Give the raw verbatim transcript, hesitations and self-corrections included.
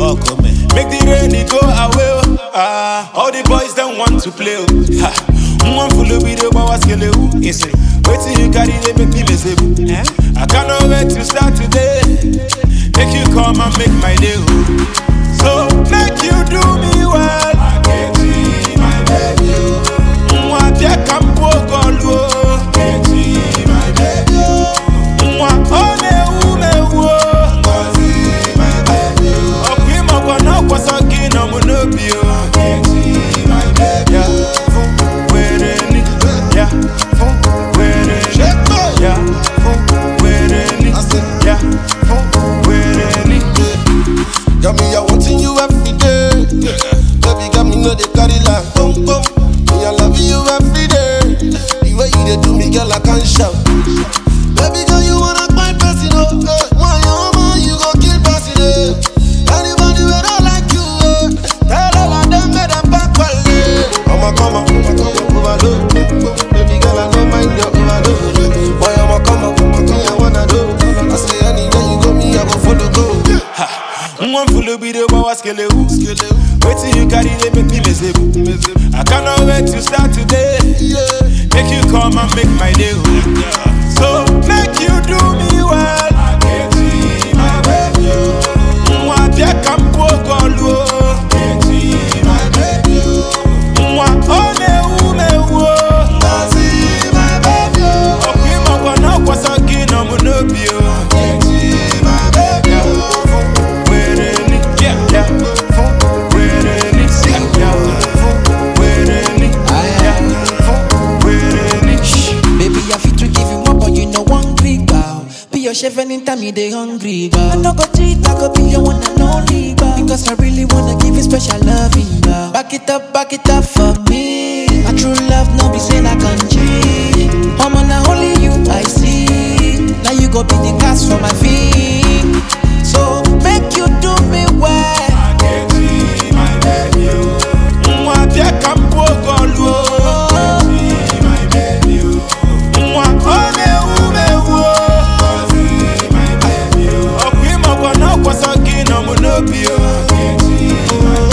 Make the rain go away. Ah, all the boys don't want to play. Ha, one full of video, but what's going on? Wait till you carry them, make me miserable. I cannot wait to start today. Make you come and make my day. So make you do me well. I can't see my baby. Moi, Pierre Campo Golo. Can't see my baby. Moi, on est où, mais où? Can't see my baby. Oh, puis mon bonheur, quoi, ça qui n'a mon obio. Can't see my baby. Yeah, fou, where it is. Yeah, fou, where it is. Yeah, fou, where it is. Yeah, fou, where it is. Got me, I wanting you every day. Baby, got me, know they carry like boom, boom. Me, I love you every day. The way you they do me, girl, I can't shout. Baby, girl, you wanna my person, oh. Why you man, you gon' kill person, eh. Anybody who don't like you, eh. Tell all of them, make them back well, eh. I'ma come up, I'ma come up, overload. Baby, girl, I don't mind your overload. Why I'ma come up, me, I wanna do. I say anywhere you go, me, I go follow, go. One full of video, but what's going on? Wait till you carry them, make me miserable. I cannot wait to start today. Make you come and make my day. So make you do me well. I can't see my baby. Moi, Pierre Campo Golo. Can't see my baby. Moi, on est où, mais où? Can't see my baby. Oh, puis mon bonheur, quoi, ça qui n'a mon obio. Can't see my baby. Baby, I fit to give you more, but you know one Greek girl. Be your chef anytime you dey hungry, girl. I no go cheat, I go be your one and only, girl. Because I really wanna give you special loving, girl. Back it up, back it up for me. My true love, no be say I can cheat. I'm on only you I see. Now you go be the cast for my feet. So make you do me well. I can't see my baby. Moi, Pierre Campo Golo. What's up, Kino Monopio?